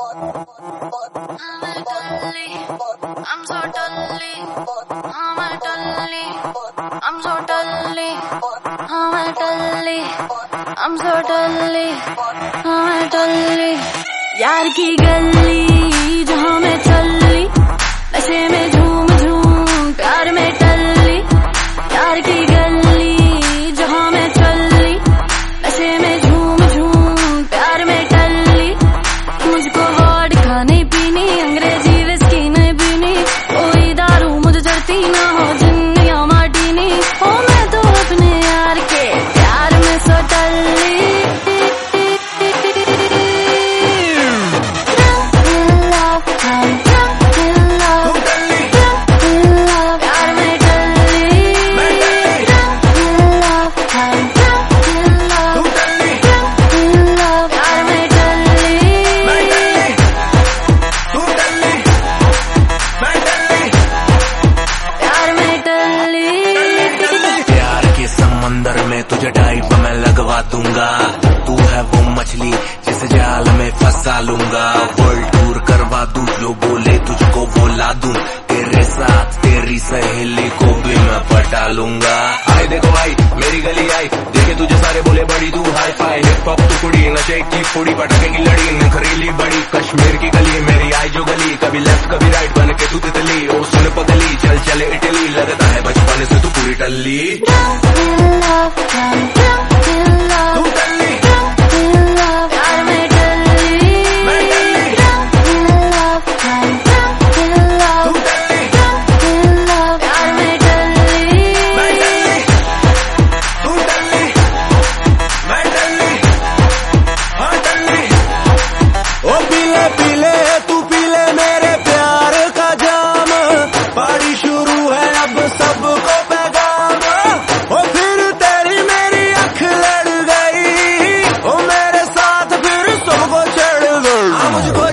यार की गली जहाँ मैं चली, नशे में झूम झूम प्यार में टल्ली। यार की गली जहाँ मैं चली, नशे में झूम झूम प्यार में टल्ली। मुझको वोडका नहीं पीनी, अंग्रेजी विस्की नहीं पीनी, कोई दारू मुझे चढ़ती ना हो जिन या मार्टिनी। ओ मैं तो अपने यार के प्यार में सो टल्ली। अंदर में तुझे डाइव मैं लगवा दूंगा, तू है वो मछली जिसे जाल में फंसा लूंगा। वर्ल्ड टूर करवा दूं, जो बोले तुझको वो ला दूं, तेरे साथ तेरी सहेली को भी मैं पटा लूंगा। आई देखो आई मेरी गली आई, देखे तुझे सारे बोले बड़ी तू हाई फाई। हिप हॉप तू कुड़ी नशे की पूड़ी, पटाखे की लड़ी नखरीली बड़ी, कश्मीर की गली मेरी आई जो गली। कभी लेफ्ट कभी राइट बन के तू तितली, ओ सुन पगली चल चले इटली। लगता है बचपन से तू पूरी टल्ली। मुझको